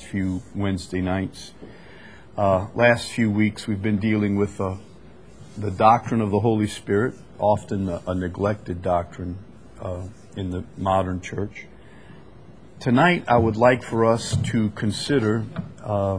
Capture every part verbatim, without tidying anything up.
few Wednesday nights. Uh, last few weeks we've been dealing with uh, the doctrine of the Holy Spirit, often a, a neglected doctrine uh, in the modern church. Tonight I would like for us to consider, uh,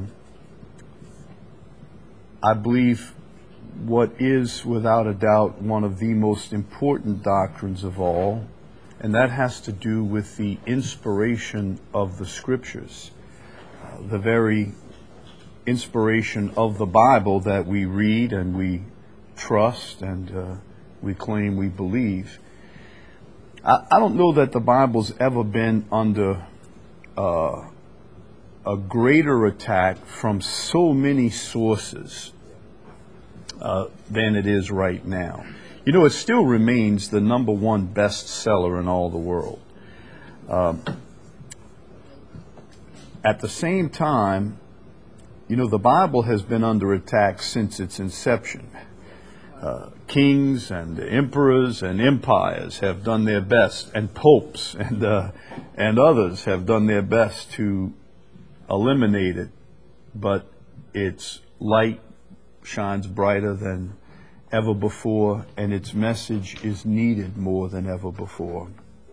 I believe, what is without a doubt one of the most important doctrines of all, and that has to do with the inspiration of the Scriptures, uh, the very inspiration of the Bible that we read and we trust and uh, we claim we believe. I, I don't know that the Bible's ever been under uh, a greater attack from so many sources uh, than it is right now. You know, it still remains the number one bestseller in all the world. Um, at the same time, you know, the Bible has been under attack since its inception. Uh, kings and emperors and empires have done their best, and popes and uh, and others have done their best to eliminate it, but its light shines brighter than ever before, and its message is needed more than ever before.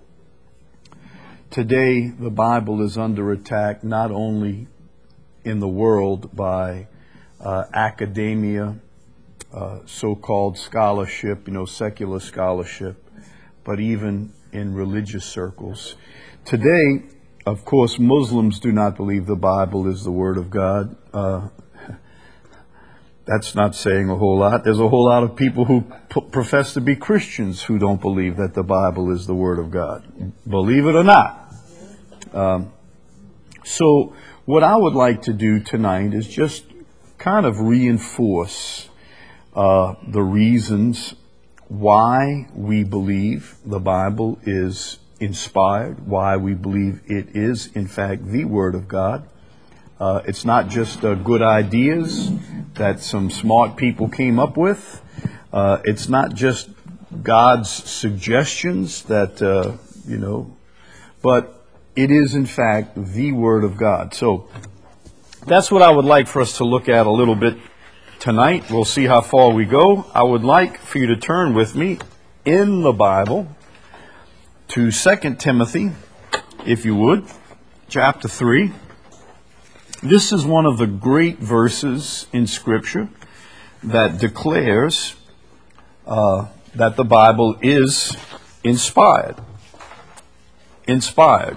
Today, the Bible is under attack not only in the world by uh, academia, uh, so-called scholarship, you know, secular scholarship, but even in religious circles. Today, of course, Muslims do not believe the Bible is the Word of God. Uh, That's not saying a whole lot. There's a whole lot of people who p- profess to be Christians who don't believe that the Bible is the Word of God. Believe it or not. Um, so what I would like to do tonight is just kind of reinforce uh, the reasons why we believe the Bible is inspired, why we believe it is, in fact, the Word of God. Uh, it's not just uh, good ideas that some smart people came up with. Uh, it's not just God's suggestions that, uh, you know, but it is in fact the Word of God. So that's what I would like for us to look at a little bit tonight. We'll see how far we go. I would like for you to turn with me in the Bible to Second Timothy, if you would, chapter three. This is one of the great verses in Scripture that declares uh, that the Bible is inspired. Inspired.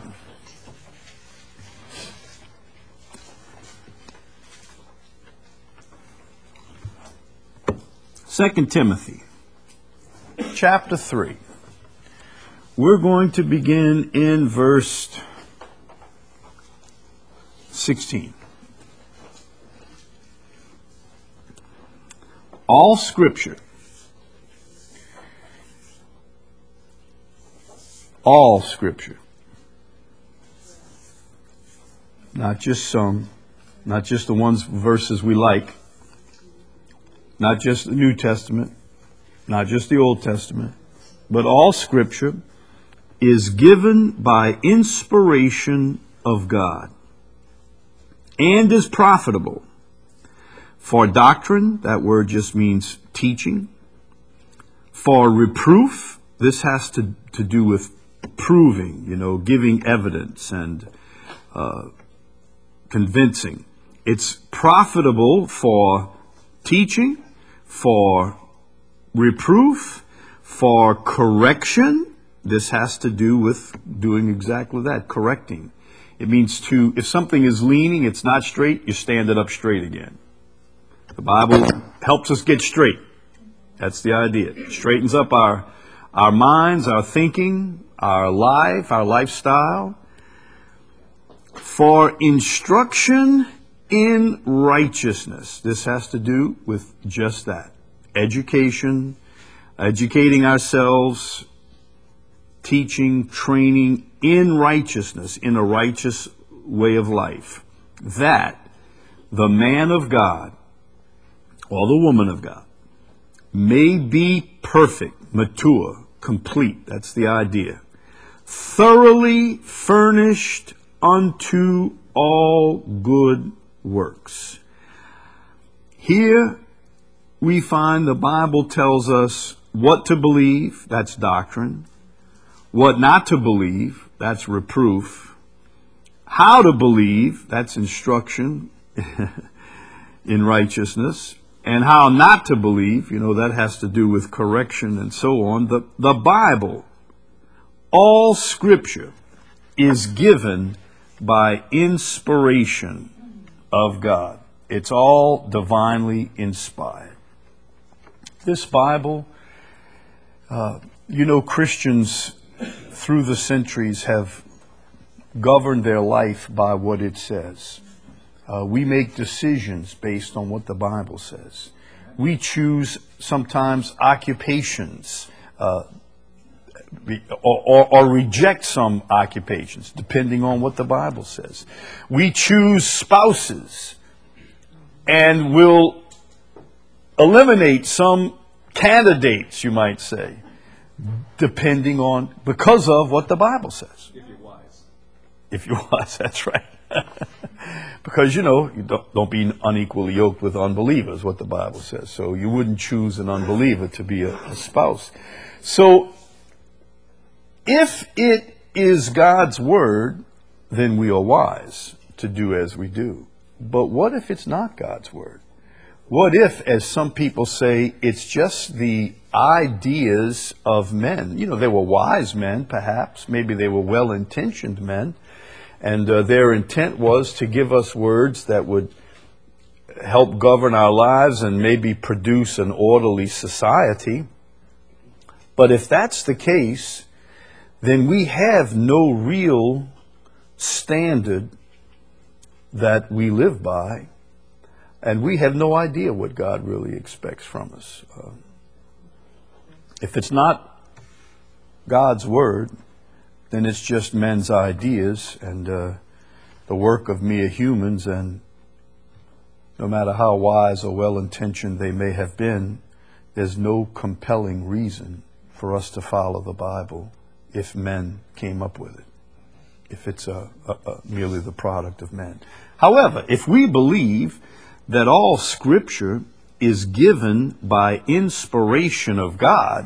Second Timothy, chapter three. We're going to begin in verse sixteen. All Scripture, all Scripture, not just some, not just the ones verses we like, not just the New Testament, not just the Old Testament, but all Scripture is given by inspiration of God, and is profitable for doctrine, that word just means teaching, for reproof, this has to, to do with proving, you know, giving evidence and uh, convincing. It's profitable for teaching, for reproof, for correction. This has to do with doing exactly that, correcting. It means to, if something is leaning, it's not straight, you stand it up straight again. The Bible helps us get straight. That's the idea. It straightens up our, our minds, our thinking, our life, our lifestyle. For instruction in righteousness. This has to do with just that. Education, educating ourselves, teaching, training in righteousness, in a righteous way of life, that the man of God or the woman of God may be perfect, mature, complete. That's the idea. Thoroughly furnished unto all good works. Here we find the Bible tells us what to believe, that's doctrine, what not to believe, that's reproof, how to believe, that's instruction in righteousness, and how not to believe, you know, that has to do with correction and so on. The, the Bible, all Scripture, is given by inspiration of God. It's all divinely inspired. This Bible, uh, you know, Christians through the centuries have governed their life by what it says. Uh, we make decisions based on what the Bible says. We choose sometimes occupations uh, or, or, or reject some occupations depending on what the Bible says. We choose spouses and will eliminate some candidates, you might say, depending on, because of what the Bible says. If you're wise. If you're wise, that's right. Because, you know, you don't, don't be unequally yoked with unbelievers, what the Bible says. So you wouldn't choose an unbeliever to be a, a spouse. So if it is God's word, then we are wise to do as we do. But what if it's not God's word? What if, as some people say, it's just the ideas of men? You know, they were wise men, perhaps. Maybe they were well-intentioned men. And uh, their intent was to give us words that would help govern our lives and maybe produce an orderly society. But if that's the case, then we have no real standard that we live by, and we have no idea what God really expects from us. Uh, if it's not God's word, then it's just men's ideas and uh, the work of mere humans, and no matter how wise or well-intentioned they may have been, there's no compelling reason for us to follow the Bible if men came up with it, if it's a, a, a merely the product of men. However, if we believe that all Scripture is given by inspiration of God,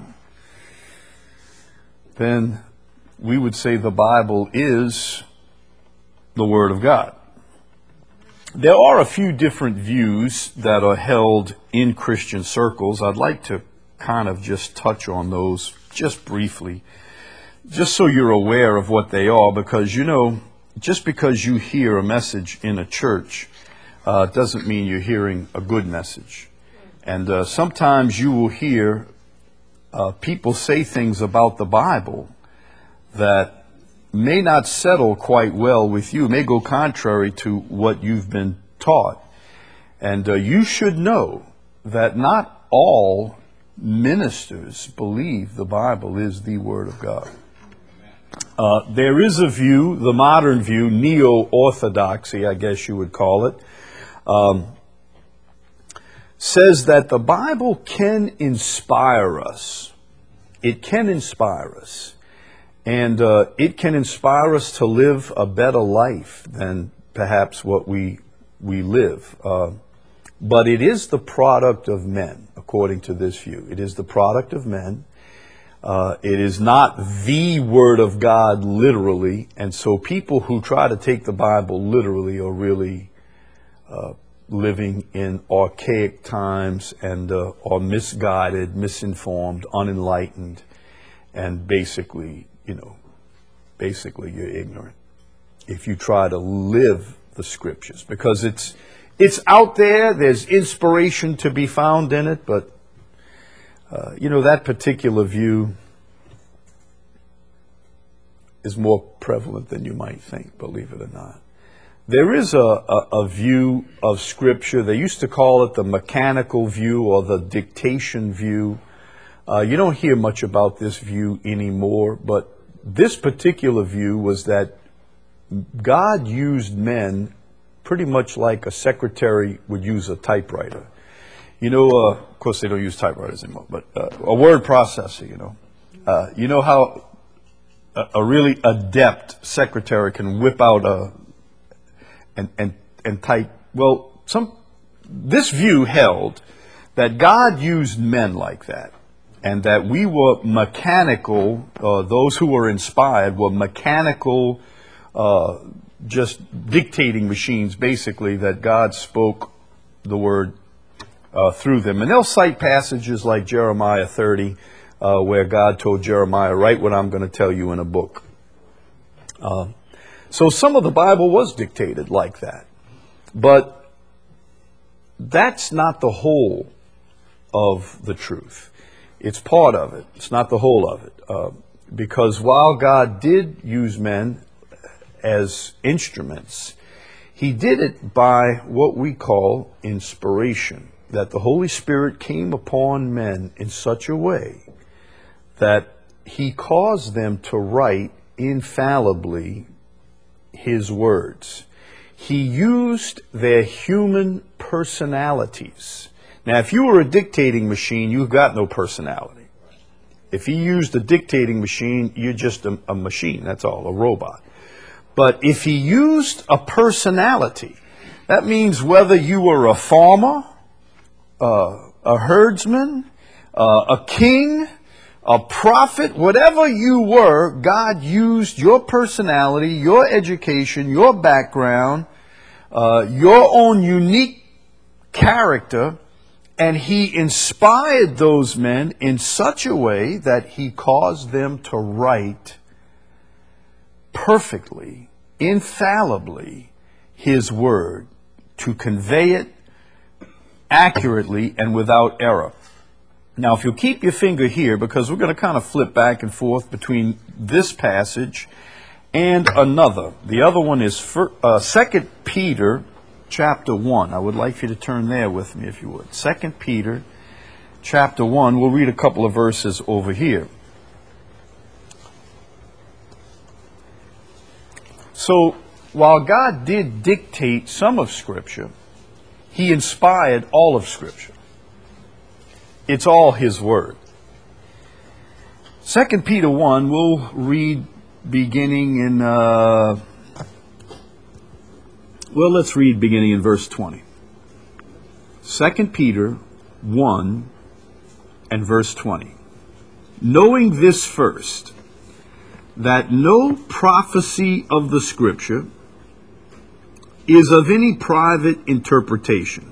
then we would say the Bible is the Word of God. There are a few different views that are held in Christian circles. I'd like to kind of just touch on those just briefly, just so you're aware of what they are, because, you know, just because you hear a message in a church uh, doesn't mean you're hearing a good message. And uh, sometimes you will hear uh, people say things about the Bible that may not settle quite well with you, may go contrary to what you've been taught. And uh, you should know that not all ministers believe the Bible is the Word of God. Uh, there is a view, the modern view, neo-orthodoxy, I guess you would call it, um, says that the Bible can inspire us. It can inspire us. And uh, it can inspire us to live a better life than perhaps what we we live. Uh, but it is the product of men, according to this view. It is the product of men. Uh, it is not the Word of God literally. And so people who try to take the Bible literally are really uh, living in archaic times and uh, are misguided, misinformed, unenlightened, and basically, you know, basically you're ignorant if you try to live the Scriptures, because it's it's out there. There's inspiration to be found in it, but uh, you know, that particular view is more prevalent than you might think, believe it or not. There is a, a, a view of Scripture. They used to call it the mechanical view or the dictation view. Uh, you don't hear much about this view anymore, but this particular view was that God used men pretty much like a secretary would use a typewriter. You know, uh, of course they don't use typewriters anymore, but uh, a word processor, you know. Uh, you know how a, a really adept secretary can whip out a, and, and, and type, well, some, this view held that God used men like that, and that we were mechanical, uh, those who were inspired were mechanical, uh, just dictating machines, basically, that God spoke the word uh, through them. And they'll cite passages like Jeremiah thirty, uh, where God told Jeremiah, write what I'm going to tell you in a book. Uh, so some of the Bible was dictated like that. But that's not the whole of the truth. It's part of it. It's not the whole of it. Uh, because while God did use men as instruments, he did it by what we call inspiration. That the Holy Spirit came upon men in such a way that he caused them to write infallibly his words. He used their human personalities. Now, if you were a dictating machine, you've got no personality. If he used a dictating machine, you're just a, a machine, that's all, a robot. But if he used a personality, that means whether you were a farmer, uh, a herdsman, uh, a king, a prophet, whatever you were, God used your personality, your education, your background, uh, your own unique character, and he inspired those men in such a way that he caused them to write perfectly, infallibly, his word, to convey it accurately and without error. Now, if you'll keep your finger here, because we're going to kind of flip back and forth between this passage and another. The other one is for, uh, Second Peter chapter one. I would like for you to turn there with me, if you would. Second Peter chapter one. We'll read a couple of verses over here. So, while God did dictate some of Scripture, he inspired all of Scripture. It's all his word. Second Peter one, we'll read beginning in, uh, well, let's read beginning in verse twenty. Second Peter one and verse twenty. Knowing this first, that no prophecy of the Scripture is of any private interpretation.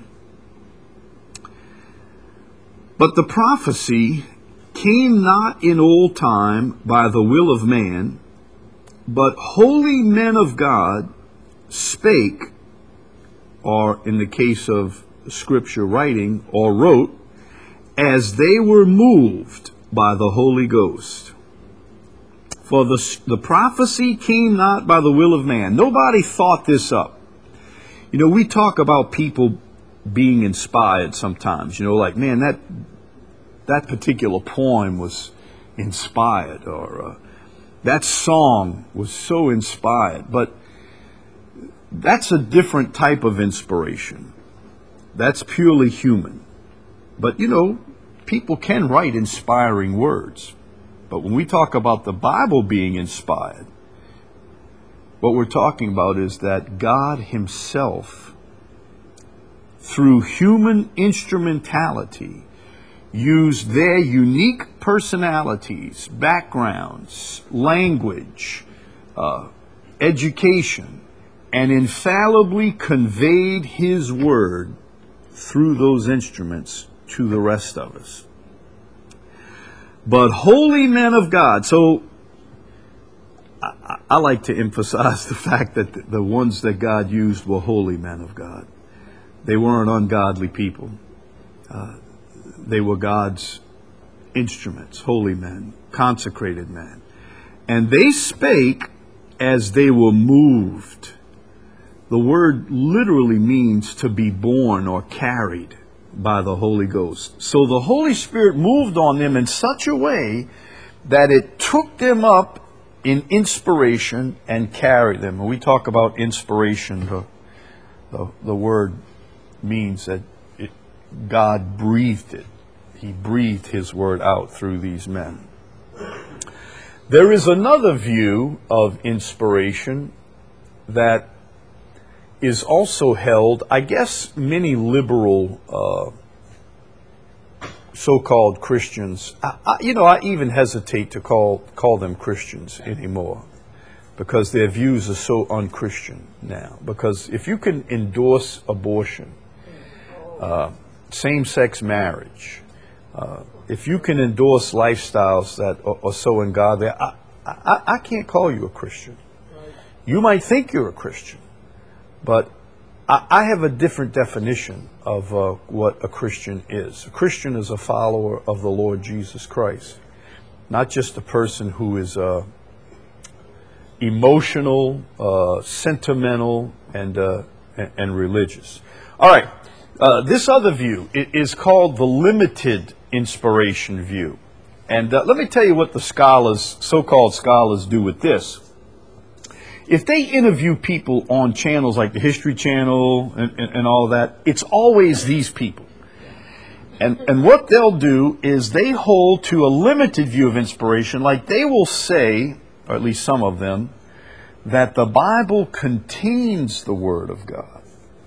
But the prophecy came not in old time by the will of man, but holy men of God spake, or in the case of Scripture writing, or wrote, as they were moved by the Holy Ghost. For the, the prophecy came not by the will of man. Nobody thought this up. You know, we talk about people being inspired sometimes. You know, like, man, that that particular poem was inspired, or uh, that song was so inspired. But that's a different type of inspiration. That's purely human. But, you know, people can write inspiring words. But when we talk about the Bible being inspired, what we're talking about is that God himself, through human instrumentality, used their unique personalities, backgrounds, language, uh, education, and infallibly conveyed his word through those instruments to the rest of us. But holy men of God, so I, I like to emphasize the fact that the ones that God used were holy men of God. They weren't ungodly people. Uh, they were God's instruments, holy men, consecrated men. And they spake as they were moved. The word literally means to be borne or carried by the Holy Ghost. So the Holy Spirit moved on them in such a way that it took them up in inspiration and carried them. When we talk about inspiration, the, the, the word means that it, God breathed it. He breathed his word out through these men. There is another view of inspiration that is also held, I guess many liberal uh, so-called Christians, I, I, you know, I even hesitate to call call them Christians anymore, because their views are so unchristian now. Because if you can endorse abortion, uh, same-sex marriage, uh, if you can endorse lifestyles that are, are so ungodly, I, I, I can't call you a Christian. You might think you're a Christian, but I, I have a different definition of uh, what a Christian is. A Christian is a follower of the Lord Jesus Christ, not just a person who is uh, emotional, uh, sentimental, and, uh, and and religious. All right, uh, this other view is called the limited inspiration view, and uh, let me tell you what the scholars, so-called scholars, do with this. If they interview people on channels like the History Channel and, and, and all that, it's always these people. And, and what they'll do is they hold to a limited view of inspiration, like they will say, or at least some of them, that the Bible contains the Word of God.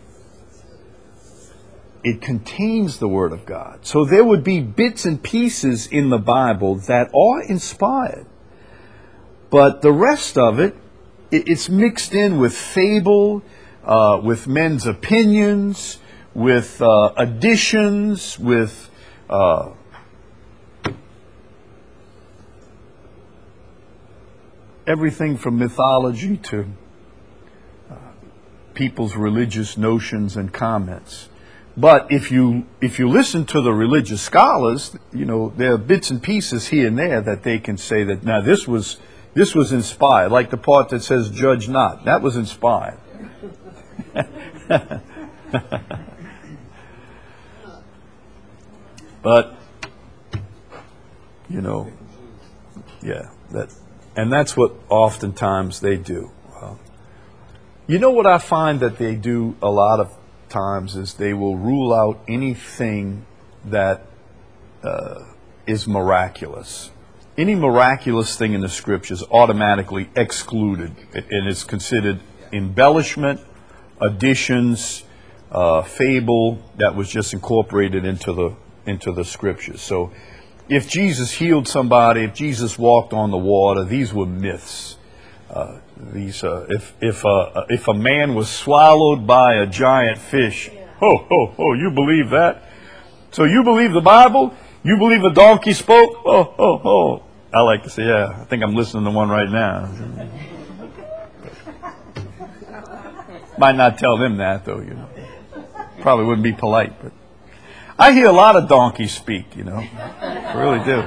It contains the Word of God. So there would be bits and pieces in the Bible that are inspired. But the rest of it, it's mixed in with fable, uh, with men's opinions, with uh, additions, with uh, everything from mythology to uh, people's religious notions and comments. But if you if you listen to the religious scholars, you know, there are bits and pieces here and there that they can say that, now this was This was inspired, like the part that says, judge not. That was inspired. But, you know, yeah, that, and that's what oftentimes they do. Uh, you know what I find that they do a lot of times is they will rule out anything that uh, is miraculous. Any miraculous thing in the scriptures automatically excluded, and it's considered embellishment, additions, uh, fable that was just incorporated into the into the scriptures. So, if Jesus healed somebody, if Jesus walked on the water, these were myths. Uh, these, uh, if if uh, if a man was swallowed by a giant fish, ho ho ho, you believe that? So you believe the Bible? You believe a donkey spoke? Oh ho ho. I like to say, yeah, I think I'm listening to one right now. Might not tell them that, though, you know. Probably wouldn't be polite, but I hear a lot of donkeys speak, you know. I really do.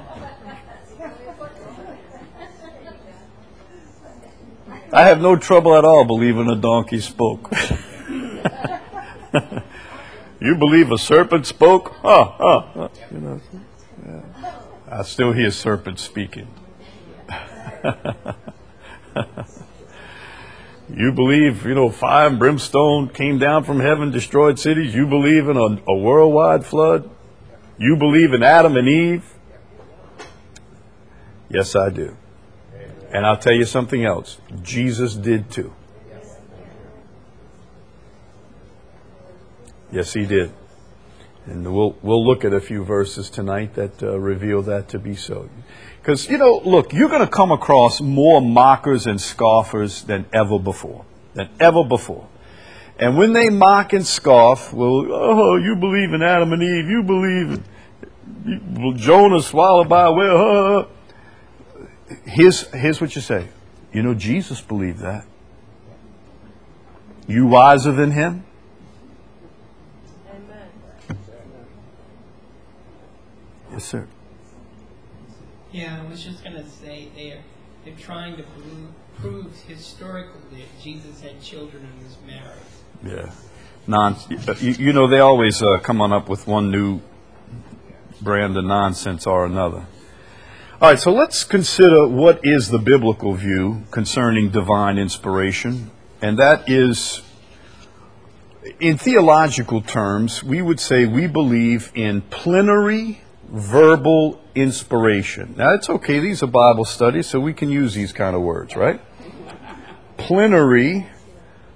I have no trouble at all believing a donkey spoke. You believe a serpent spoke? Oh, oh, oh. You know, yeah. I still hear serpents speaking. You believe, you know, fire and brimstone came down from heaven, destroyed cities? You believe in a, a worldwide flood? You believe in Adam and Eve? Yes, I do. And I'll tell you something else. Jesus did too. Yes, he did. And we'll we'll look at a few verses tonight that uh, reveal that to be so. Because, you know, look, you're going to come across more mockers and scoffers than ever before. Than ever before. And when they mock and scoff, well, oh, you believe in Adam and Eve. You believe in well, Jonah swallowed by a whale. Uh. Here's, here's what you say. You know, Jesus believed that. You wiser than him? Yes, sir. Yeah, I was just going to say they're, they're trying to prove, prove historically that Jesus had children and was married. Yeah. Non, you, you know, they always uh, come on up with one new brand of nonsense or another. All right, so let's consider what is the biblical view concerning divine inspiration. And that is, in theological terms, we would say we believe in plenary verbal inspiration. Now, it's okay. These are Bible studies, so we can use these kind of words, right? Plenary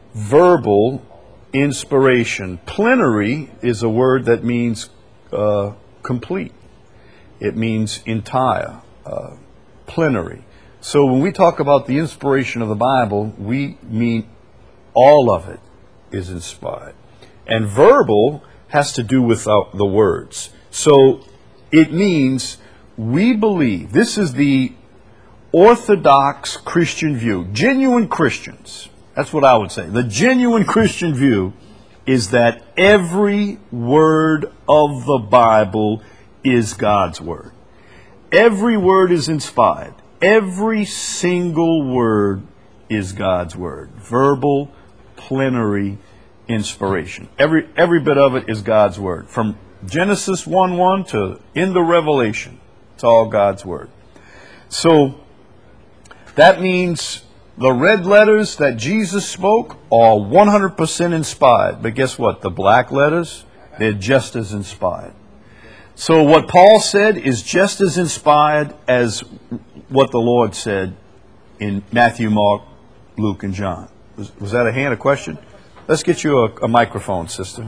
verbal inspiration. Plenary is a word that means uh, complete. It means entire, uh, plenary. So when we talk about the inspiration of the Bible, we mean all of it is inspired. And verbal has to do with uh, the words. So it means we believe, this is the orthodox Christian view, genuine Christians. That's what I would say. The genuine Christian view is that every word of the Bible is God's word. Every word is inspired. Every single word is God's word. Verbal, plenary inspiration. Every every bit of it is God's word. From Genesis one one to into Revelation, it's all God's word. So that means the red letters that Jesus spoke are one hundred percent inspired. But guess what? The black letters, they're just as inspired. So what Paul said is just as inspired as what the Lord said in Matthew, Mark, Luke, and John. Was, was that a hand, a question? Let's get you a, a microphone, sister.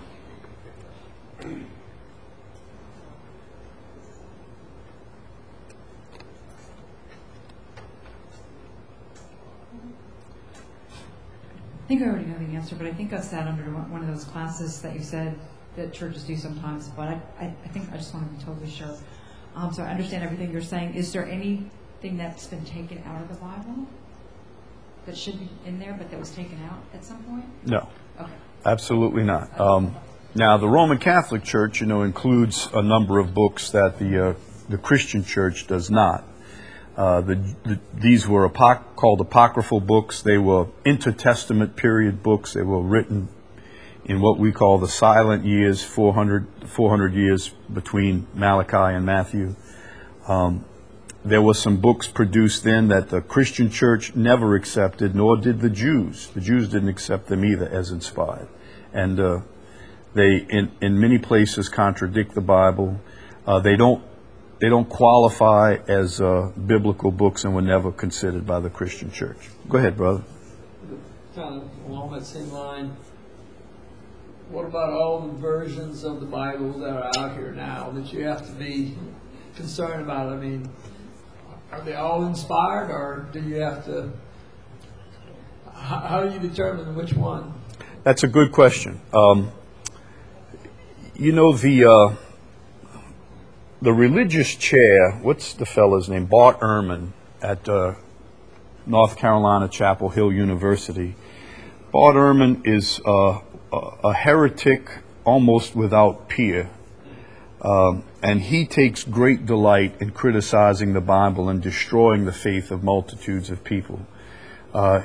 I think I already know the answer, but I think I've sat under one of those classes that you said that churches do sometimes, but I, I, I think I just want to be totally sure. Um, so I understand everything you're saying. Is there anything that's been taken out of the Bible that should be in there, but that was taken out at some point? No. Okay. Absolutely not. Um, now, the Roman Catholic Church, you know, includes a number of books that the uh, the Christian Church does not. Uh, the, the, these were apoc- called apocryphal books. They were intertestament period books. They were written in what we call the silent years, four hundred, four hundred years between Malachi and Matthew. Um, there were some books produced then that the Christian Church never accepted, nor did the Jews. The Jews didn't accept them either as inspired. And uh, they, in, in many places, contradict the Bible. Uh, they don't They don't qualify as uh, biblical books and were never considered by the Christian Church. Go ahead, brother. Kind of along that same line, what about all the versions of the Bible that are out here now that you have to be concerned about? I mean, are they all inspired, or do you have to, how, how do you determine which one? That's a good question. Um, you know, the... Uh, The religious chair, what's the fellow's name? Bart Ehrman at uh, North Carolina Chapel Hill University. Bart Ehrman is uh, a heretic almost without peer. Um, and he takes great delight in criticizing the Bible and destroying the faith of multitudes of people. Uh,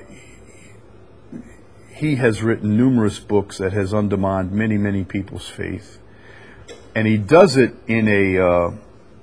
he has written numerous books that has undermined many, many people's faith. And he does it in a uh,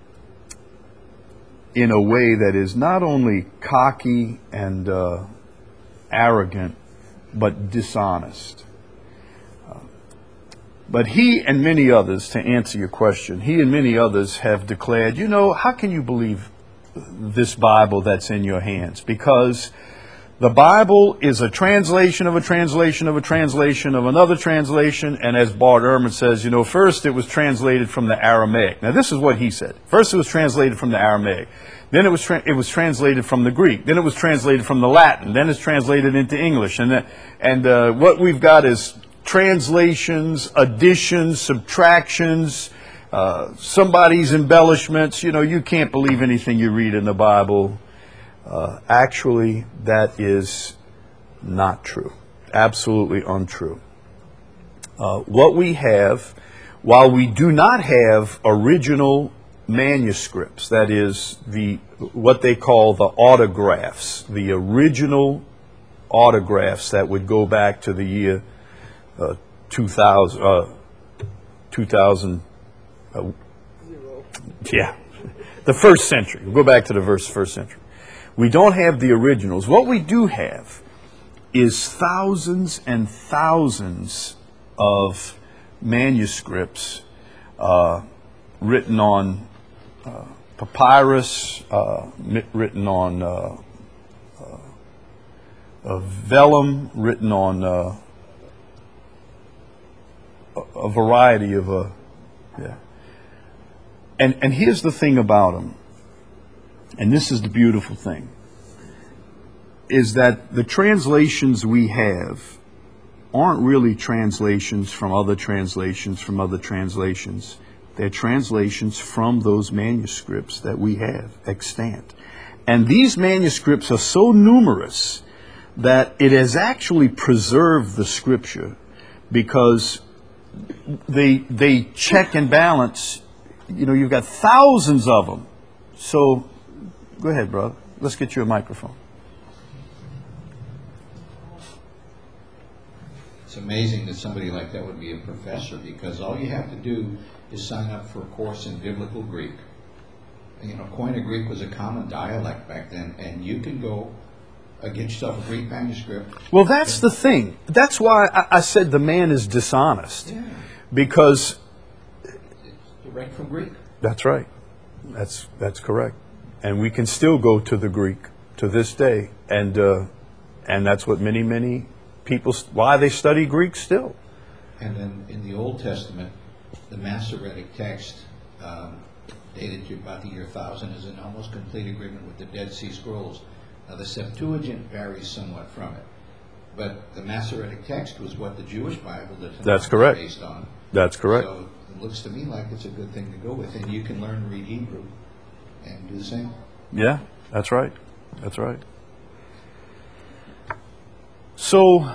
in a way that is not only cocky and uh, arrogant, but dishonest. Uh, but he and many others, to answer your question, he and many others have declared, you know, how can you believe this Bible that's in your hands? Because the Bible is a translation of a translation of a translation of another translation. And as Bart Ehrman says, you know, first it was translated from the Aramaic. Now, this is what he said. First it was translated from the Aramaic. Then it was tra- it was translated from the Greek. Then it was translated from the Latin. Then it's translated into English. And, the, and uh, what we've got is translations, additions, subtractions, uh, somebody's embellishments. You know, you can't believe anything you read in the Bible. Uh, actually, that is not true. Absolutely untrue. Uh, what we have, while we do not have original manuscripts, that is the what they call the autographs, the original autographs that would go back to the year uh, two thousand, uh, two thousand, uh, yeah, the first century. We'll go back to the first, first century. We don't have the originals. What we do have is thousands and thousands of manuscripts uh, written on uh, papyrus, uh, written on uh, uh, of vellum written on uh, a, a variety of, uh, yeah. And, and here's the thing about them, and this is the beautiful thing, is that the translations we have aren't really translations from other translations from other translations. They're translations from those manuscripts that we have extant. And these manuscripts are so numerous that it has actually preserved the scripture, because they they check and balance. You know, you've got thousands of them. So, go ahead, brother. Let's get you a microphone. It's amazing that somebody like that would be a professor, because all you have to do is sign up for a course in biblical Greek. You know, Koine Greek was a common dialect back then, and you can go uh, get yourself a Greek manuscript. Well, that's the thing. That's why I, I said the man is dishonest. Yeah. Because It's direct from Greek. that's right. That's that's correct. And we can still go to the Greek to this day, and uh, and that's what many many people why they study Greek still. And then in the Old Testament, the Masoretic text, um, dated to about the year one thousand, is in almost complete agreement with the Dead Sea Scrolls. Now, the Septuagint varies somewhat from it, but the Masoretic text was what the Jewish Bible, the Tanakh, That's correct. was based on. That's correct. So it looks to me like it's a good thing to go with, and you can learn to read Hebrew and do the same. Yeah, that's right. That's right. So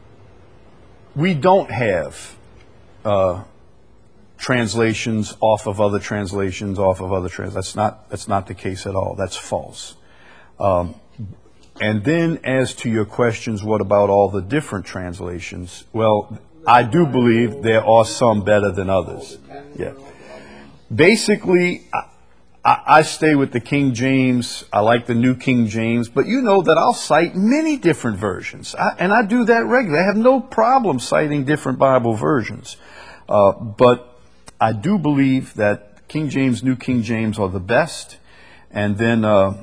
we don't have uh, translations off of other translations off of other trans. That's not that's not the case at all. That's false. Um, and then, as to your questions, what about all the different translations? Well, I do believe there are some better than others. Yeah. Basically, I, I, I stay with the King James. I like the New King James, but you know that I'll cite many different versions, I, and I do that regularly. I have no problem citing different Bible versions, uh, but I do believe that King James, New King James are the best, and then uh,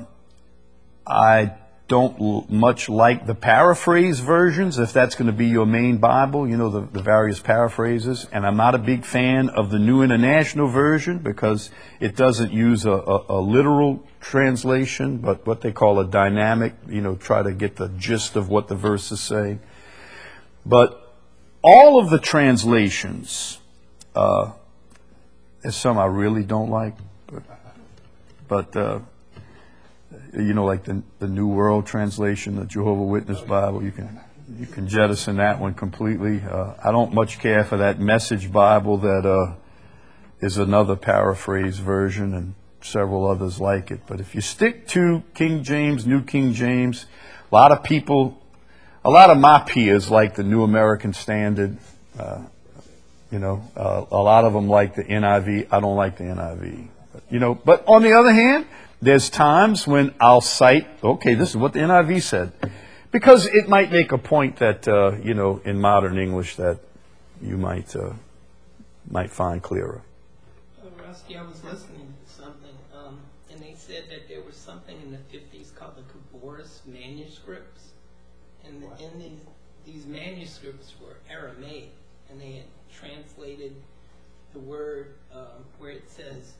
I don't l- much like the paraphrase versions, if that's going to be your main Bible, you know, the, the various paraphrases. And I'm not a big fan of the New International Version, because it doesn't use a, a, a literal translation, but what they call a dynamic, you know, try to get the gist of what the verse is saying. But all of the translations, uh, there's some I really don't like, but, but uh, you know, like the the New World Translation, the Jehovah Witness Bible, you can you can jettison that one completely. Uh, I don't much care for that Message Bible that uh, is another paraphrase version, and several others like it. But if you stick to King James, New King James, a lot of people, a lot of my peers like the New American Standard. Uh, you know, uh, a lot of them like the N I V. I don't like the N I V. But, you know, but on the other hand, there's times when I'll cite, okay, this is what the N I V said, because it might make a point that, uh, you know, in modern English that you might uh, might find clearer. Uh, Rusty, I was listening to something, um, and they said that there was something in the fifties called the Kavoris manuscripts, and the, in these these manuscripts were Aramaic, and they had translated the word uh, where it says,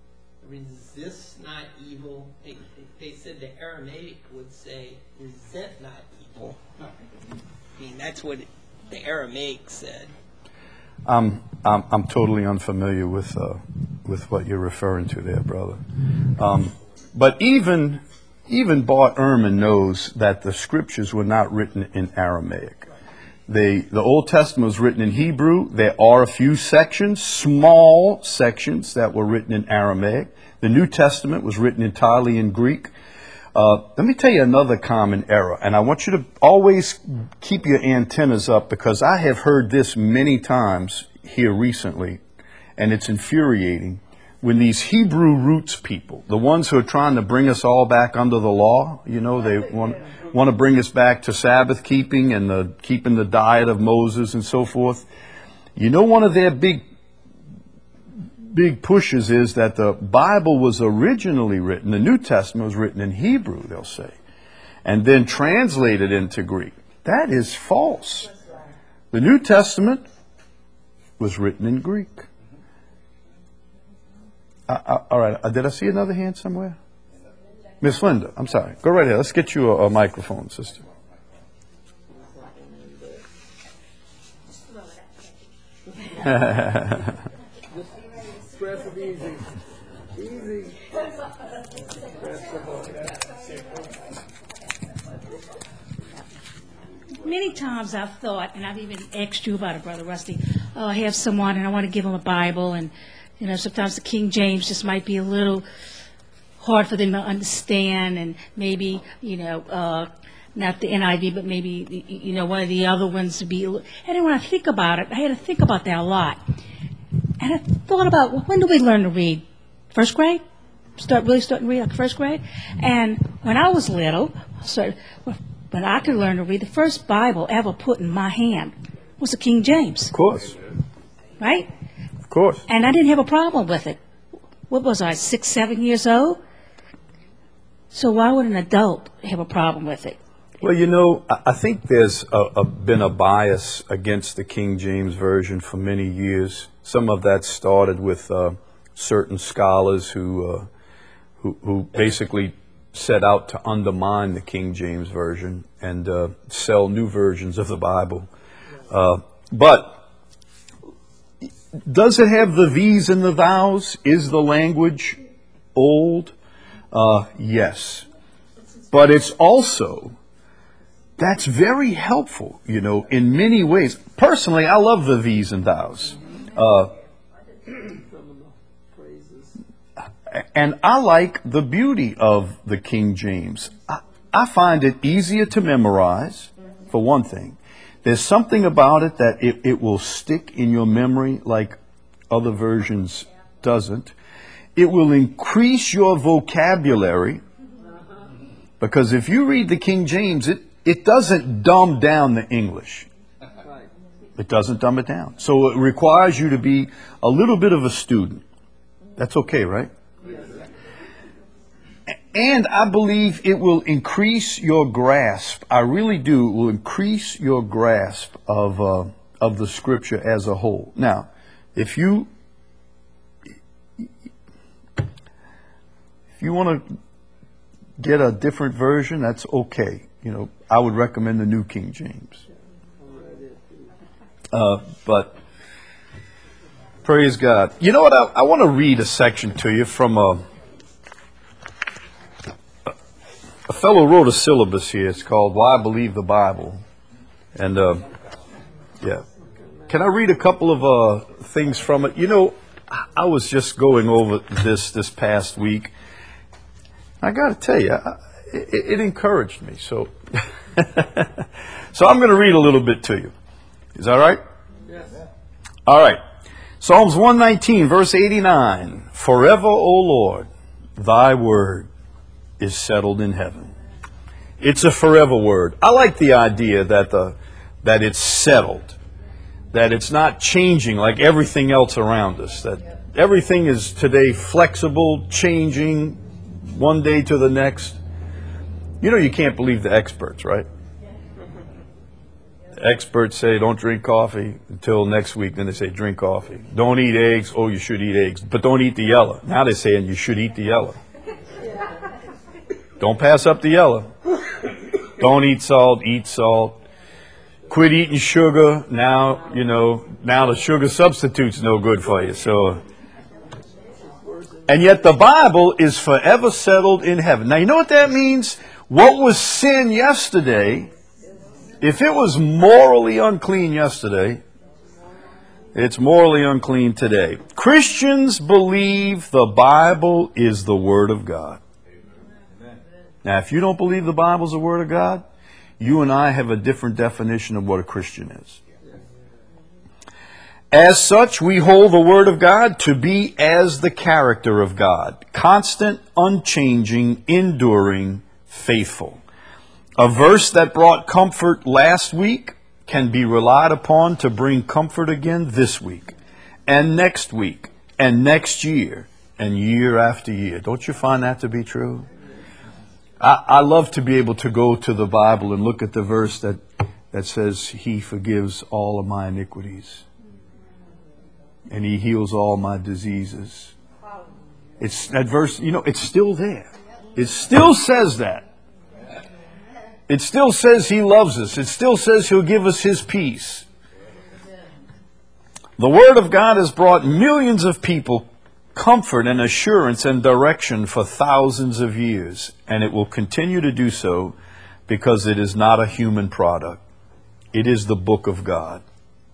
resist not evil. They, they said the Aramaic would say, resent not evil. I mean, that's what it, the Aramaic said. I'm I'm, I'm totally unfamiliar with uh, with what you're referring to there, brother. Um, but even even Bart Ehrman knows that the scriptures were not written in Aramaic. They, the Old Testament was written in Hebrew. There are a few sections, small sections, that were written in Aramaic. The New Testament was written entirely in Greek. Uh, let me tell you another common error, and I want you to always keep your antennas up, because I have heard this many times here recently, and it's infuriating. When these Hebrew roots people, the ones who are trying to bring us all back under the law, you know, they want want to bring us back to Sabbath keeping and the keeping the diet of Moses and so forth. You know, one of their big big pushes is that the Bible was originally written, the New Testament was written in Hebrew, they'll say. and then translated into Greek. That is false. The New Testament was written in Greek. Uh, uh, all right, uh, did I see another hand somewhere? Miss Linda, I'm sorry. Go right ahead. Let's get you a, a microphone, sister. Press it easy. Easy. Many times I've thought, and I've even asked you about it, Brother Rusty, oh, I have someone and I want to give them a Bible, and, you know, sometimes the King James just might be a little hard for them to understand, and maybe, you know, uh, not the N I V, but maybe, you know, one of the other ones to be. And then when I think about it, I had to think about that a lot. And I thought about, well, when do we learn to read? First grade? Start really starting to read like first grade? And when I was little, so when I could learn to read, the first Bible ever put in my hand was the King James. Of course. Right? Of course. And I didn't have a problem with it. What was I, six, seven years old? So why would an adult have a problem with it? Well, you know, I I think there's a, a, been a bias against the King James Version for many years. Some of that started with uh, certain scholars who, uh, who who basically set out to undermine the King James Version and uh, sell new versions of the Bible. Uh, but does it have the these and the thous? Is the language old? Uh, yes. But it's also, that's very helpful, you know, in many ways. Personally, I love the these and thous. Uh, and I like the beauty of the King James. I, I find it easier to memorize, for one thing. There's something about it that it, it will stick in your memory like other versions doesn't. It will increase your vocabulary, because if you read the King James, it, it doesn't dumb down the English. It doesn't dumb it down. So it requires you to be a little bit of a student. That's okay, right? And I believe it will increase your grasp. I really do. It will increase your grasp of uh, of the Scripture as a whole. Now, if you if you want to get a different version, that's okay. You know, I would recommend the New King James. Uh, but praise God. You know what? I, I want to read a section to you from a. A fellow wrote a syllabus here. It's called "Why I Believe the Bible," and uh, yeah, can I read a couple of uh, things from it? You know, I was just going over this this past week. I got to tell you, I, it, it encouraged me. So, so I'm going to read a little bit to you. Is that all right? Yes. All right. Psalms one nineteen, verse eighty-nine. Forever, O Lord, thy word is settled in heaven. It's a forever word. I like the idea that the that it's settled, that it's not changing like everything else around us, that everything is today flexible, changing one day to the next. You know, you can't believe the experts, right? The experts say don't drink coffee until next week. Then they say drink coffee. Don't eat eggs. Oh, you should eat eggs, but don't eat the yellow. Now they're saying you should eat the yellow. Don't pass up the yellow. Don't eat salt, eat salt. Quit eating sugar. Now, you know, now the sugar substitute's no good for you. So, and yet the Bible is forever settled in heaven. Now, you know what that means? What was sin yesterday, if it was morally unclean yesterday, it's morally unclean today. Christians believe the Bible is the Word of God. Now, if you don't believe the Bible is the Word of God, you and I have a different definition of what a Christian is. As such, we hold the Word of God to be as the character of God, constant, unchanging, enduring, faithful. A verse that brought comfort last week can be relied upon to bring comfort again this week, and next week, and next year, and year after year. Don't you find that to be true? I, I love to be able to go to the Bible and look at the verse that, that says He forgives all of my iniquities and He heals all my diseases. It's that verse, you know, it's still there. It still says that. It still says He loves us. It still says He'll give us His peace. The Word of God has brought millions of people comfort and assurance and direction for thousands of years, and it will continue to do so because it is not a human product. It is the book of God.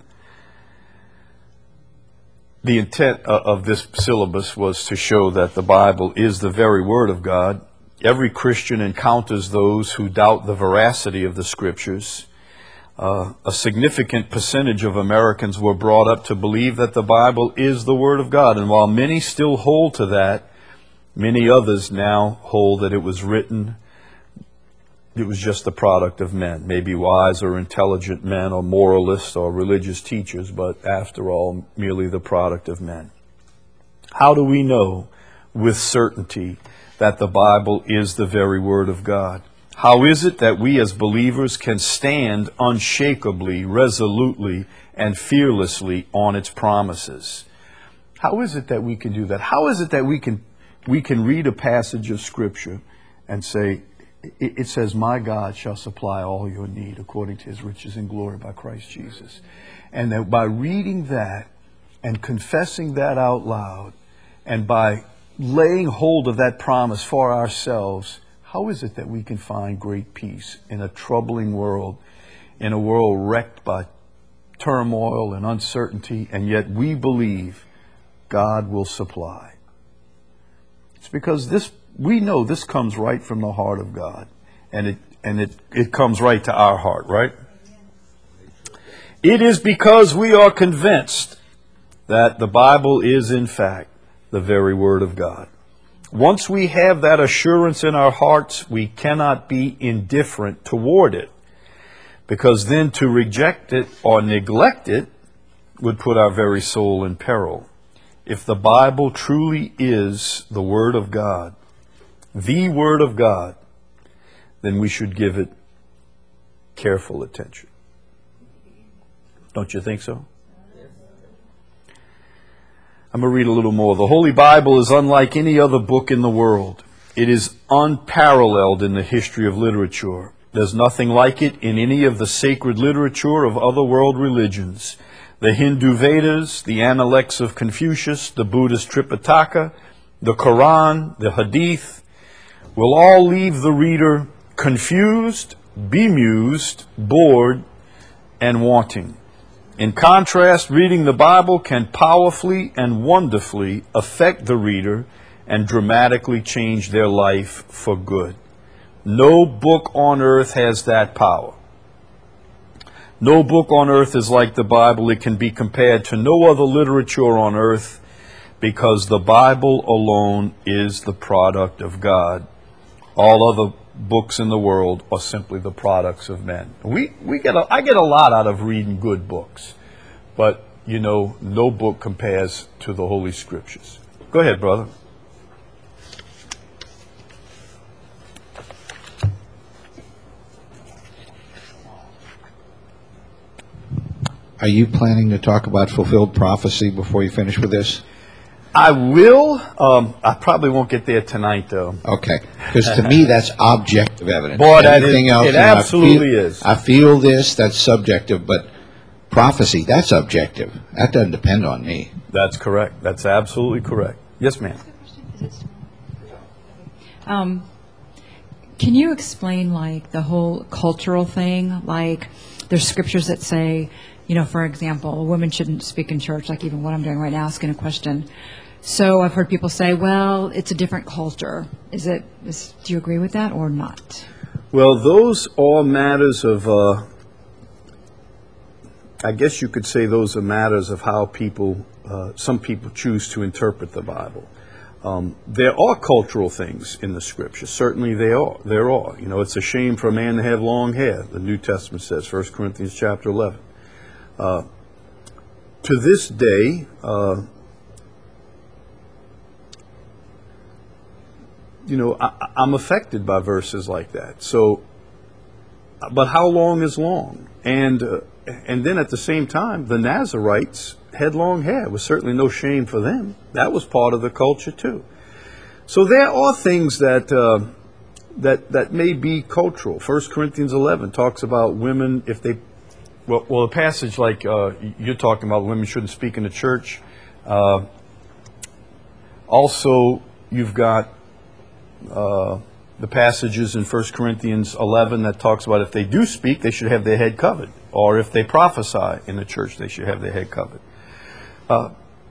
The intent of this syllabus was to show that the Bible is the very Word of God. Every Christian encounters those who doubt the veracity of the Scriptures. Uh, a significant percentage of Americans were brought up to believe that the Bible is the Word of God. And while many still hold to that, many others now hold that it was written, it was just the product of men, maybe wise or intelligent men or moralists or religious teachers, but after all, merely the product of men. How do we know with certainty that the Bible is the very Word of God? How is it that we as believers can stand unshakably, resolutely, and fearlessly on its promises? How is it that we can do that? How is it that we can we can read a passage of Scripture and say, it, it says, my God shall supply all your need according to His riches and glory by Christ Jesus. And that by reading that and confessing that out loud and by laying hold of that promise for ourselves, how is it that we can find great peace in a troubling world, in a world wrecked by turmoil and uncertainty, and yet we believe God will supply? It's because this, we know this comes right from the heart of God, and it and it, it comes right to our heart, right? It is because we are convinced that the Bible is in fact the very Word of God. Once we have that assurance in our hearts, we cannot be indifferent toward it, because then to reject it or neglect it would put our very soul in peril. If the Bible truly is the Word of God, the Word of God, then we should give it careful attention. Don't you think so? I'm going to read a little more. The Holy Bible is unlike any other book in the world. It is unparalleled in the history of literature. There's nothing like it in any of the sacred literature of other world religions. The Hindu Vedas, the Analects of Confucius, the Buddhist Tripitaka, the Quran, the Hadith, will all leave the reader confused, bemused, bored, and wanting. In contrast, reading the Bible can powerfully and wonderfully affect the reader and dramatically change their life for good. No book on earth has that power. No book on earth is like the Bible. It can be compared to no other literature on earth, because the Bible alone is the product of God. All other books in the world are simply the products of men. We we get a, I get a lot out of reading good books, but you know, no book compares to the Holy Scriptures. Go ahead, brother. Are you planning to talk about fulfilled prophecy before you finish with this? I will. Um, I probably won't get there tonight, though. Okay, because to me that's objective evidence. Boy, that Everything is- else, it you know, I absolutely feel- is. I feel this, that's subjective, but prophecy, that's objective. That doesn't depend on me. That's correct. That's absolutely correct. Yes, ma'am. Um, can you explain, like, the whole cultural thing? Like, there's scriptures that say, you know, for example, a woman shouldn't speak in church, like even what I'm doing right now, asking a question. So I've heard people say, well, it's a different culture. Is it, is, do you agree with that or not? Well, those are matters of, uh, I guess you could say those are matters of how people, uh, some people choose to interpret the Bible. Um, there are cultural things in the Scripture. Certainly there are. There are. You know, it's a shame for a man to have long hair, the New Testament says, First Corinthians chapter eleven. Uh, to this day, uh, you know, I, I'm affected by verses like that. So, but how long is long? And uh, and then at the same time, the Nazarites had long hair. It was certainly no shame for them. That was part of the culture too. So there are things that uh, that that may be cultural. First Corinthians eleven talks about women if they well, well a passage like uh, you're talking about, women shouldn't speak in the church. Uh, also, you've got uh, the passages in First Corinthians eleven that talks about if they do speak, they should have their head covered, or if they prophesy in the church, they should have their head covered. Uh,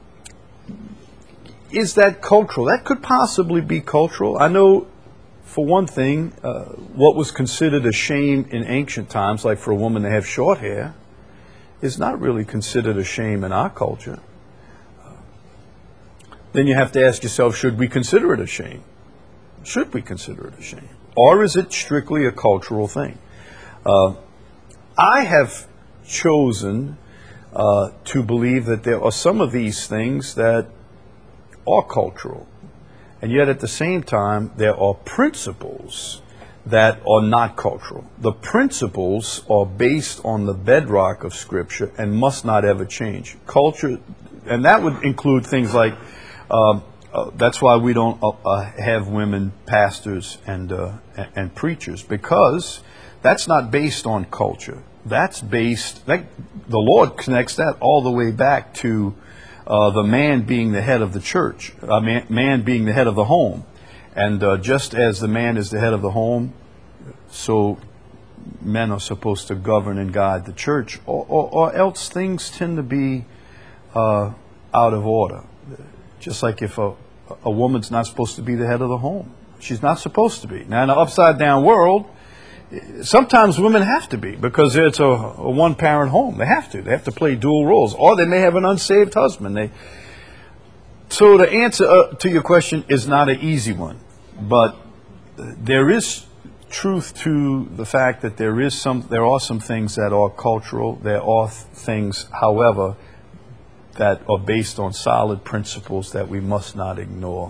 is that cultural? That could possibly be cultural. I know, for one thing, uh, what was considered a shame in ancient times, like for a woman to have short hair, is not really considered a shame in our culture. Uh, then you have to ask yourself, should we consider it a shame? Should we consider it a shame? Or is it strictly a cultural thing? Uh, I have chosen uh, to believe that there are some of these things that are cultural. And yet at the same time, there are principles that are not cultural. The principles are based on the bedrock of Scripture and must not ever change. Culture, and that would include things like, um, uh, that's why we don't uh, uh, have women pastors and, uh, and, and preachers, because that's not based on culture. That's based, that, the Lord connects that all the way back to Uh, the man being the head of the church, a man, man being the head of the home. And uh, just as the man is the head of the home, so men are supposed to govern and guide the church, or, or, or else things tend to be uh, out of order. Just like if a, a woman's not supposed to be the head of the home. She's not supposed to be. Now, in an upside-down world, sometimes women have to be, because it's a, a one-parent home. They have to. They have to play dual roles. Or they may have an unsaved husband. They, so the answer uh, to your question is not an easy one. But there is truth to the fact that there is some, there are some things that are cultural. There are things, however, that are based on solid principles that we must not ignore.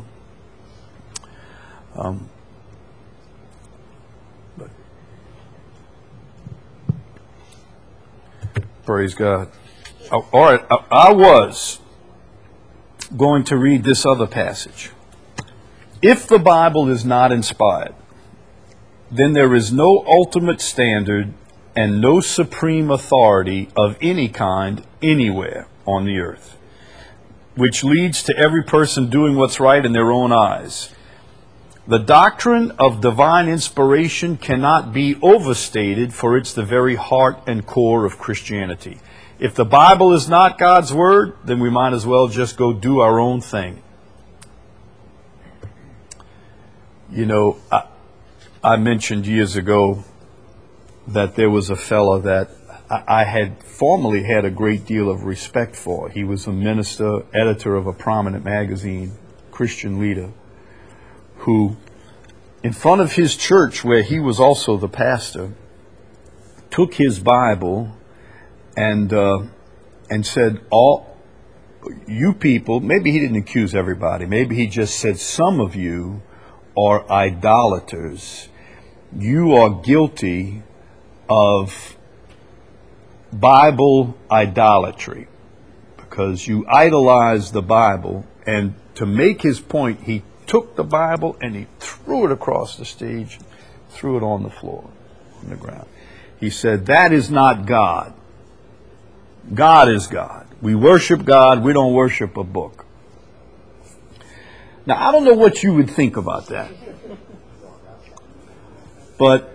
Um, Praise God. Oh, all right, I was going to read this other passage. If the Bible is not inspired, then there is no ultimate standard and no supreme authority of any kind anywhere on the earth, which leads to every person doing what's right in their own eyes. The doctrine of divine inspiration cannot be overstated, for it's the very heart and core of Christianity. If the Bible is not God's Word, then we might as well just go do our own thing. You know, I, I mentioned years ago that there was a fellow that I, I had formerly had a great deal of respect for. He was a minister, editor of a prominent magazine, Christian leader, who, in front of his church, where he was also the pastor, took his Bible and uh, and said, all you people, maybe he didn't accuse everybody, maybe he just said, some of you are idolaters. You are guilty of Bible idolatry because you idolize the Bible. And to make his point, he took the Bible and he threw it across the stage, threw it on the floor, on the ground. He said, that is not God. God is God. We worship God. We don't worship a book. Now, I don't know what you would think about that. But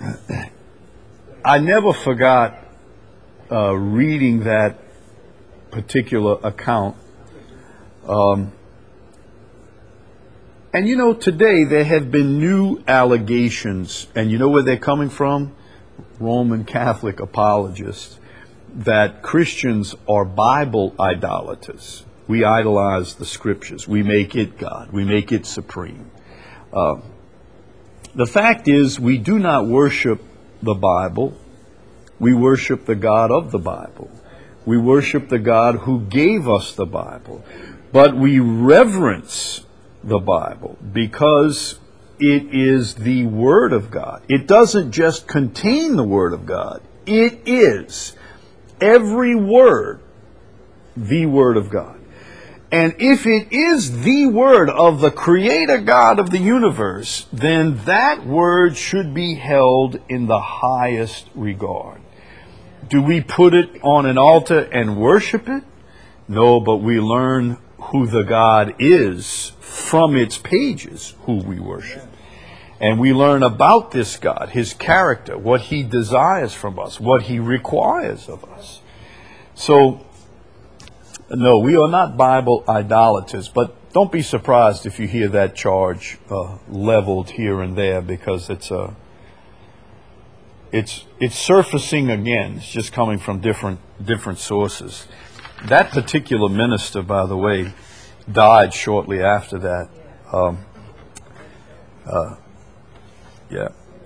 I never forgot uh, reading that particular account. Um, And you know, today there have been new allegations, and you know where they're coming from? Roman Catholic apologists, that Christians are Bible idolaters. We idolize the Scriptures. We make it God. We make it supreme. Uh, the fact is, we do not worship the Bible. We worship the God of the Bible. We worship the God who gave us the Bible. But we reverence the Bible because it is the Word of God. It doesn't just contain the Word of God. It is every word the Word of God. And if it is the Word of the Creator God of the universe, then that Word should be held in the highest regard. Do we put it on an altar and worship it? No, but we learn who the God is from its pages, who we worship. And we learn about this God, His character, what He desires from us, what He requires of us. So, no, we are not Bible idolaters, but don't be surprised if you hear that charge uh, leveled here and there, because it's a, it's it's surfacing again. It's just coming from different different sources. That particular minister, by the way, died shortly after that. Um, uh, yeah,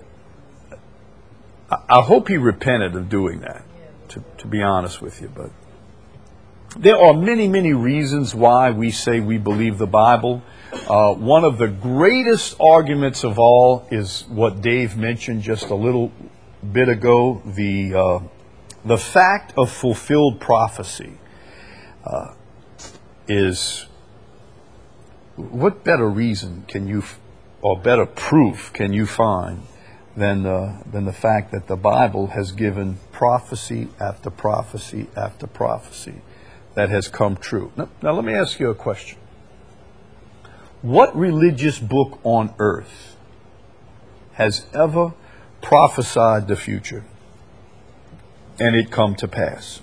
I, I hope he repented of doing that. To to be honest with you, but. There are many, many reasons why we say we believe the Bible. Uh, one of the greatest arguments of all is what Dave mentioned just a little bit ago, the, uh, the fact of fulfilled prophecy uh, is, what better reason can you, or better proof can you find than, uh, than the fact that the Bible has given prophecy after prophecy after prophecy that has come true. Now, now let me ask you a question. What religious book on earth has ever prophesied the future and it come to pass?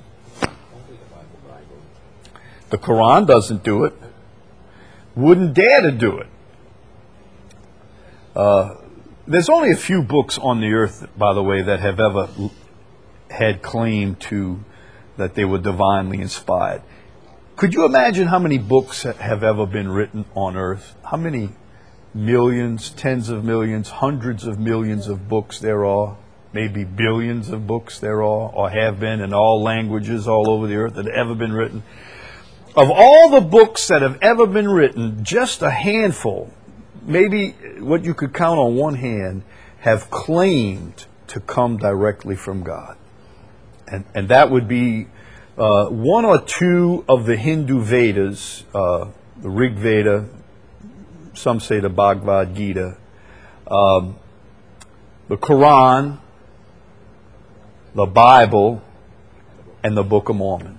The Quran doesn't do it. Wouldn't dare to do it. Uh, there's only a few books on the earth, by the way, that have ever had claim to that they were divinely inspired. Could you imagine how many books have ever been written on earth? How many millions, tens of millions, hundreds of millions of books there are? Maybe billions of books there are, or have been, in all languages all over the earth that have ever been written. Of all the books that have ever been written, just a handful, maybe what you could count on one hand, have claimed to come directly from God. And, and that would be uh, one or two of the Hindu Vedas, uh, the Rig Veda, some say the Bhagavad Gita, um, the Quran, the Bible, and the Book of Mormon.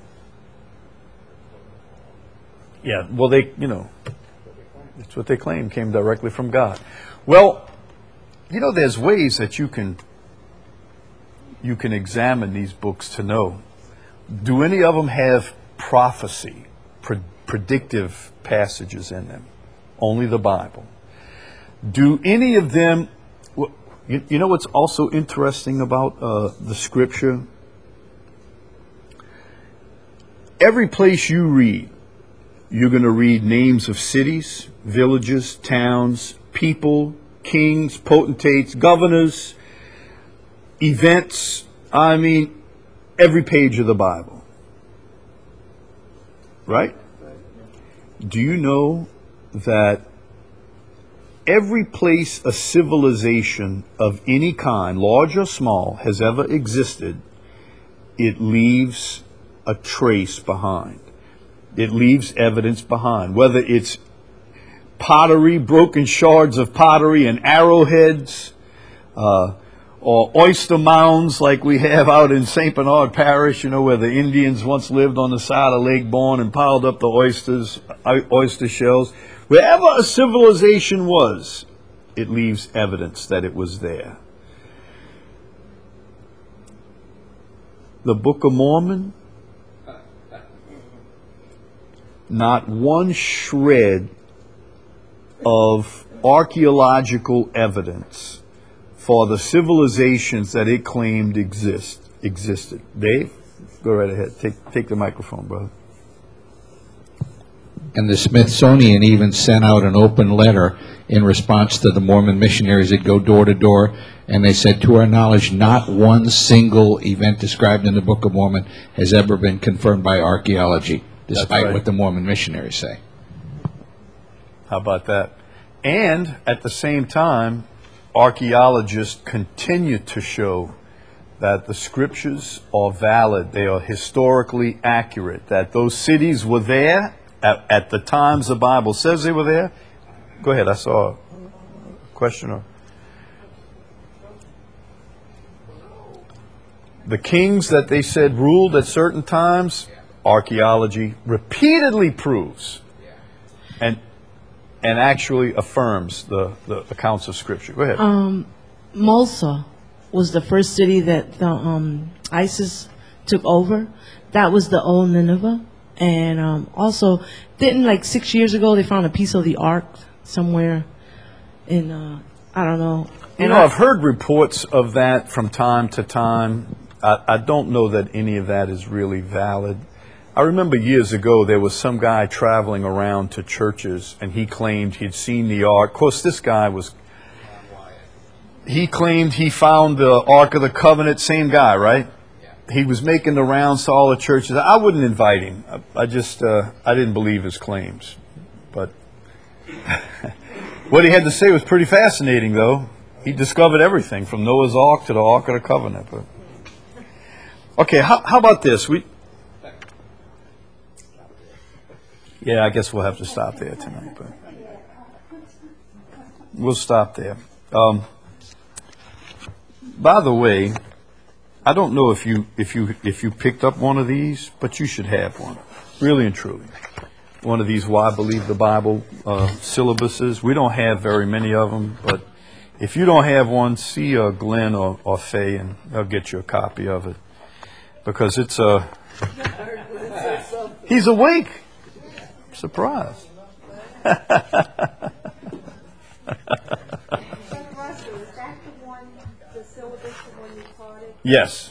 Yeah, well, they, you know, that's what they claim came directly from God. Well, you know, there's ways that you can you can examine these books to know. Do any of them have prophecy, pre- predictive passages in them? Only the Bible. Do any of them, well, you, you know what's also interesting about uh, the Scripture? Every place you read, you're going to read names of cities, villages, towns, people, kings, potentates, governors, events. I mean, every page of the Bible. Right? Do you know that every place a civilization of any kind, large or small, has ever existed, it leaves a trace behind. It leaves evidence behind. Whether it's pottery, broken shards of pottery and arrowheads, uh, or oyster mounds like we have out in Saint Bernard Parish, you know, where the Indians once lived on the side of Lake Bourne and piled up the oysters, oyster shells. Wherever a civilization was, it leaves evidence that it was there. The Book of Mormon, not one shred of archaeological evidence for the civilizations that it claimed exist existed. Dave, go right ahead. Take take the microphone, brother. And the Smithsonian even sent out an open letter in response to the Mormon missionaries that go door to door, and they said, to our knowledge, not one single event described in the Book of Mormon has ever been confirmed by archaeology, despite right. what the Mormon missionaries say. How about that? And at the same time, archaeologists continue to show that the scriptures are valid, they are historically accurate, that those cities were there at, at the times the Bible says they were there. Go ahead, I saw a question. Or the kings that they said ruled at certain times, archaeology repeatedly proves and and actually affirms the, the accounts of Scripture. Go ahead. Um, Mosul was the first city that the, um, ISIS took over. That was the old Nineveh. And um, also, didn't like six years ago they found a piece of the Ark somewhere in, uh, I don't know. You And know, I- I've heard reports of that from time to time. I, I don't know that any of that is really valid. I remember years ago there was some guy traveling around to churches and he claimed he'd seen the Ark. Of course, this guy was, he claimed he found the Ark of the Covenant, same guy, right? He was making the rounds to all the churches. I wouldn't invite him. I, I just, uh, I didn't believe his claims. But what he had to say was pretty fascinating, though. He discovered everything from Noah's Ark to the Ark of the Covenant. But okay, how, how about this? We, yeah, I guess we'll have to stop there tonight. But we'll stop there. Um, by the way, I don't know if you if you if you picked up one of these, but you should have one, really and truly. One of these "Why Believe the Bible" uh, syllabuses. We don't have very many of them, but if you don't have one, see uh, Glenn or, or Faye, and they'll get you a copy of it because it's a. Uh, he's awake. Surprise. Yes.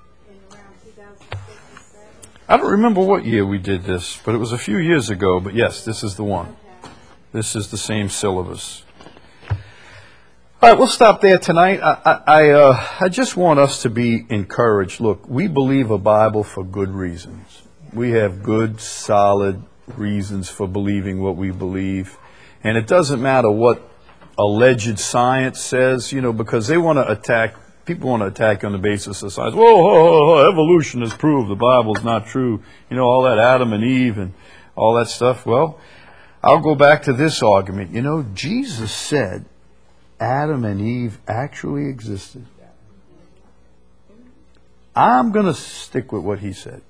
I don't remember what year we did this, but it was a few years ago. But yes, this is the one. This is the same syllabus. All right, we'll stop there tonight. I, I, I, uh, I just want us to be encouraged. Look, we believe a Bible for good reasons. We have good, solid reasons for believing what we believe. And it doesn't matter what alleged science says, you know, because they want to attack, people want to attack on the basis of science. Whoa, whoa, whoa, evolution has proved the Bible's not true. You know, all that Adam and Eve and all that stuff. Well, I'll go back to this argument. You know, Jesus said Adam and Eve actually existed. I'm going to stick with what he said.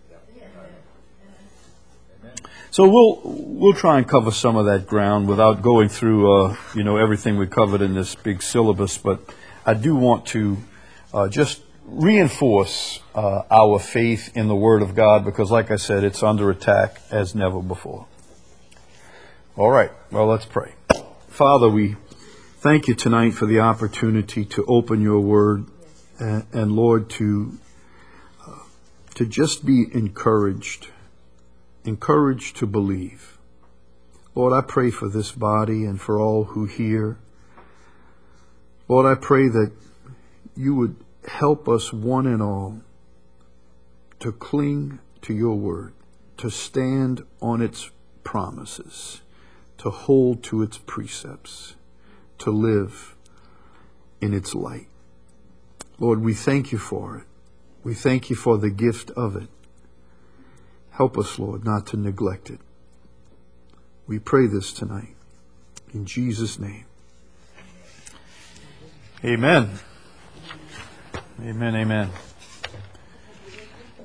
So we'll we'll try and cover some of that ground without going through uh, you know everything we covered in this big syllabus. But I do want to uh, just reinforce uh, our faith in the Word of God because, like I said, it's under attack as never before. All right. Well, let's pray. Father, we thank you tonight for the opportunity to open your Word, and, and Lord, to uh, to just be encouraged. Encouraged to believe. Lord, I pray for this body and for all who hear. Lord, I pray that you would help us one and all to cling to your word, to stand on its promises, to hold to its precepts, to live in its light. Lord, we thank you for it. We thank you for the gift of it. Help us, Lord, not to neglect it. We pray this tonight. In Jesus' name. Amen. Amen, amen.